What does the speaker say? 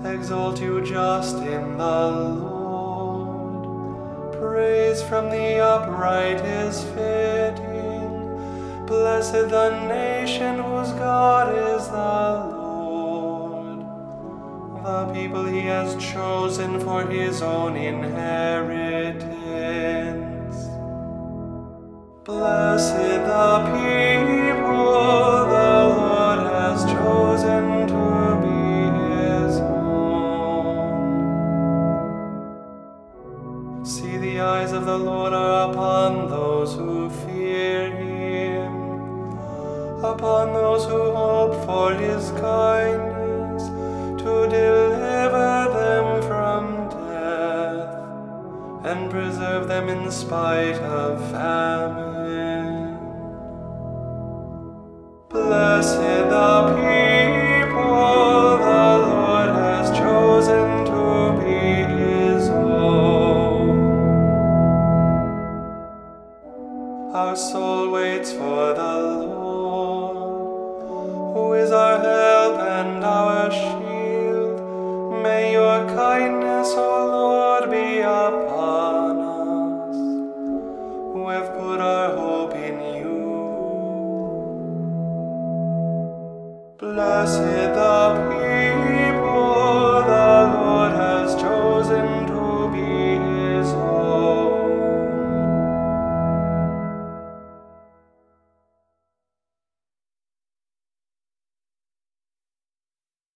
Exalt you just in the Lord. Praise from the upright is fitting. Blessed the nation whose God is the Lord. The people he has chosen for his own inheritance. Blessed the people the Lord has chosen to be his own. See, the eyes of the Lord are upon those who fear him, upon those who hope for his kindness, to deliver them from death and preserve them in spite of famine. Blessed the people the Lord has chosen to be his own. Our soul waits for the Lord, who is our help and our shield. May your kindness